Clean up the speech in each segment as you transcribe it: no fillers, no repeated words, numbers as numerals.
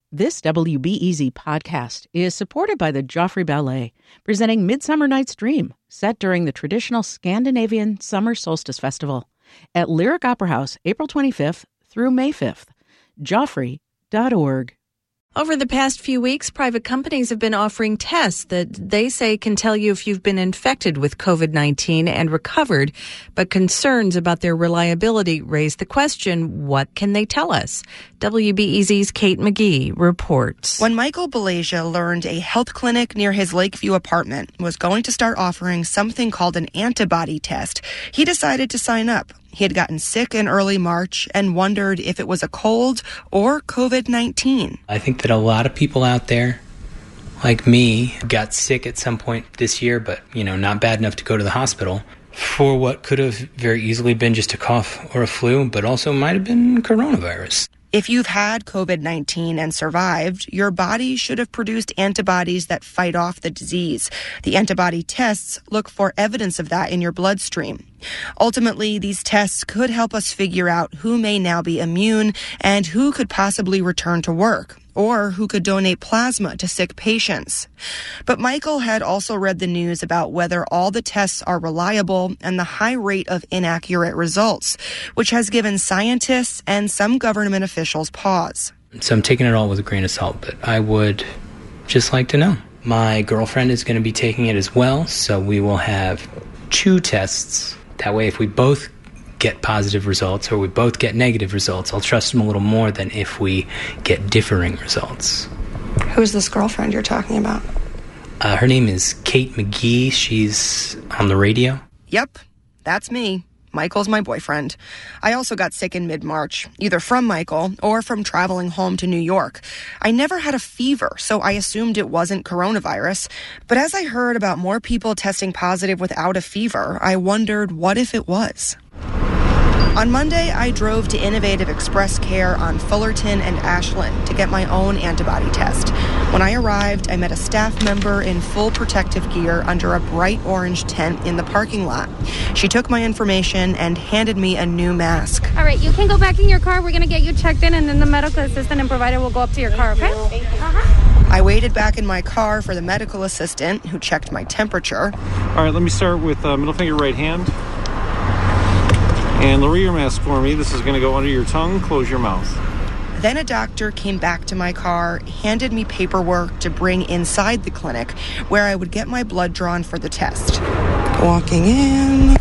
This WBEZ podcast is supported by the Joffrey Ballet, presenting Midsummer Night's Dream, set during the traditional Scandinavian Summer Solstice Festival at Lyric Opera House, April 25th through May 5th. Joffrey.org. Over the past few weeks, private companies have been offering tests that they say can tell you if you've been infected with COVID-19 and recovered, but concerns about their reliability raise the question, what can they tell us? WBEZ's Kate McGee reports. When Michael Balasia learned a health clinic near his Lakeview apartment was going to start offering something called an antibody test, he decided to sign up. He had gotten sick in early March and wondered if it was a cold or COVID-19. I think that a lot of people out there, like me, got sick at some point this year, but, not bad enough to go to the hospital for what could have very easily been just a cough or a flu, but also might have been coronavirus. If you've had COVID-19 and survived, your body should have produced antibodies that fight off the disease. The antibody tests look for evidence of that in your bloodstream. Ultimately, these tests could help us figure out who may now be immune and who could possibly return to work, or who could donate plasma to sick patients. But Michael had also read the news about whether all the tests are reliable and the high rate of inaccurate results, which has given scientists and some government officials pause. So I'm taking it all with a grain of salt, but I would just like to know. My girlfriend is going to be taking it as well, so we will have 2 tests. That way, if we both get positive results or we both get negative results, I'll trust them a little more than if we get differing results. Who's this girlfriend you're talking about? Her name is Kate McGee. She's on the radio. Yep, that's me. Michael's my boyfriend. I also got sick in mid-March, either from Michael or from traveling home to New York. I never had a fever, so I assumed it wasn't coronavirus. But as I heard about more people testing positive without a fever, I wondered what if it was. On Monday, I drove to Innovative Express Care on Fullerton and Ashland to get my own antibody test. When I arrived, I met a staff member in full protective gear under a bright orange tent in the parking lot. She took my information and handed me a new mask. All right, you can go back in your car. We're going to get you checked in, and then the medical assistant and provider will go up to your car, okay? I waited back in my car for the medical assistant, who checked my temperature. All right, let me start with middle finger, right hand. And lower your mask for me. This is going to go under your tongue. Close your mouth. Then a doctor came back to my car, handed me paperwork to bring inside the clinic, where I would get my blood drawn for the test. Walking in.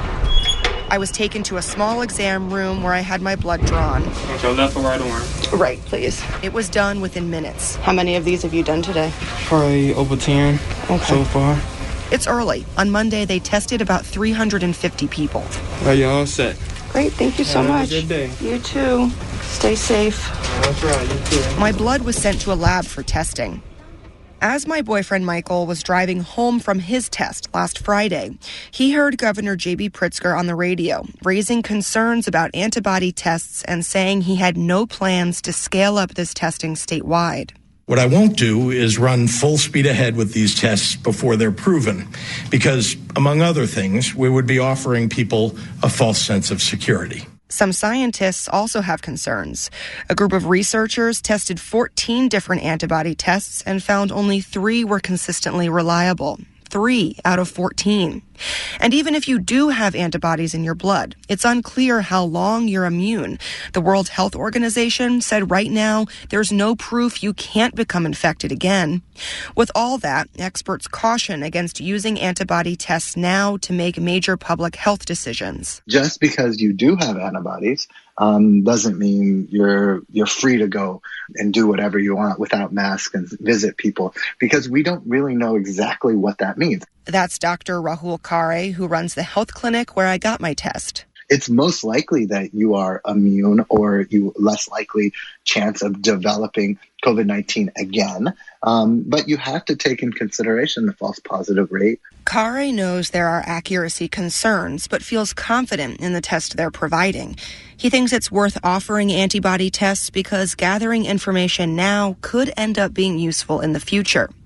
I was taken to a small exam room where I had my blood drawn. Okay, left or right arm? Right, please. It was done within minutes. How many of these have you done today? Probably over 10 so far. It's early. On Monday, they tested about 350 people. Are you all set? Great, thank you so much. Have a good day. You too. Stay safe. That's right, you too. My blood was sent to a lab for testing. As my boyfriend Michael was driving home from his test last Friday, he heard Governor J.B. Pritzker on the radio, raising concerns about antibody tests and saying he had no plans to scale up this testing statewide. What I won't do is run full speed ahead with these tests before they're proven, because, among other things, we would be offering people a false sense of security. Some scientists also have concerns. A group of researchers tested 14 different antibody tests and found only 3 were consistently reliable. 3 out of 14. And even if you do have antibodies in your blood, it's unclear how long you're immune. The World Health Organization said right now there's no proof you can't become infected again. With all that, experts caution against using antibody tests now to make major public health decisions. Just because you do have antibodies doesn't mean you're free to go and do whatever you want without masks and visit people, because we don't really know exactly what that means. That's Dr. Rahul Khare, who runs the health clinic where I got my test. It's most likely that you are immune or you less likely chance of developing COVID-19 again. But you have to take in consideration the false positive rate. Khare knows there are accuracy concerns, but feels confident in the test they're providing. He thinks it's worth offering antibody tests because gathering information now could end up being useful in the future.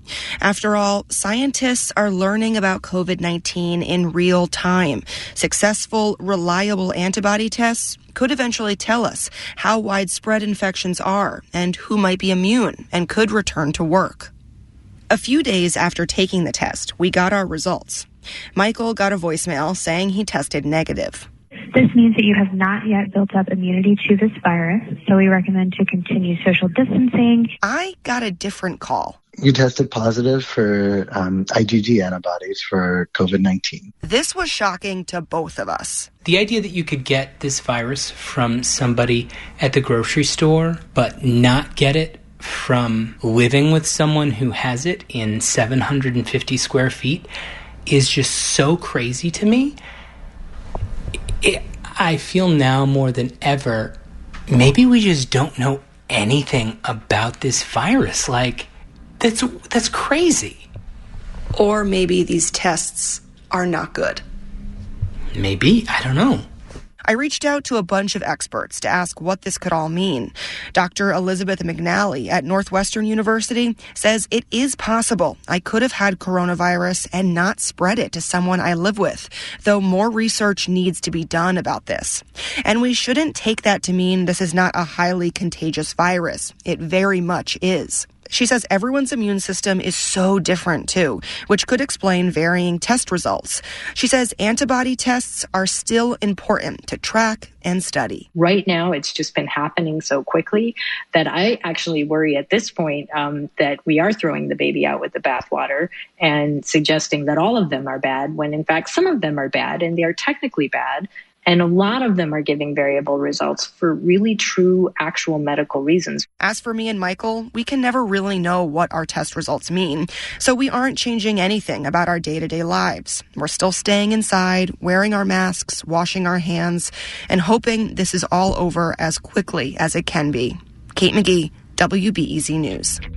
After all, scientists are learning about COVID-19 in real time. Successful, reliable antibody tests could eventually tell us how widespread infections are and who might be immune and could return to work. A few days after taking the test, we got our results. Michael got a voicemail saying he tested negative. This means that you have not yet built up immunity to this virus, so we recommend to continue social distancing. I got a different call. You tested positive for IgG antibodies for COVID-19. This was shocking to both of us. The idea that you could get this virus from somebody at the grocery store, but not get it from living with someone who has it in 750 square feet is just so crazy to me. I feel now more than ever, maybe we just don't know anything about this virus. Like, that's crazy. Or maybe these tests are not good. Maybe, I don't know. I reached out to a bunch of experts to ask what this could all mean. Dr. Elizabeth McNally at Northwestern University says it is possible I could have had coronavirus and not spread it to someone I live with, though more research needs to be done about this. And we shouldn't take that to mean this is not a highly contagious virus. It very much is. She says everyone's immune system is so different, too, which could explain varying test results. She says antibody tests are still important to track and study. Right now, it's just been happening so quickly that I actually worry at this point that we are throwing the baby out with the bathwater and suggesting that all of them are bad, when in fact some of them are bad and they are technically bad. And a lot of them are giving variable results for really true, actual medical reasons. As for me and Michael, we can never really know what our test results mean. So we aren't changing anything about our day-to-day lives. We're still staying inside, wearing our masks, washing our hands, and hoping this is all over as quickly as it can be. Kate McGee, WBEZ News.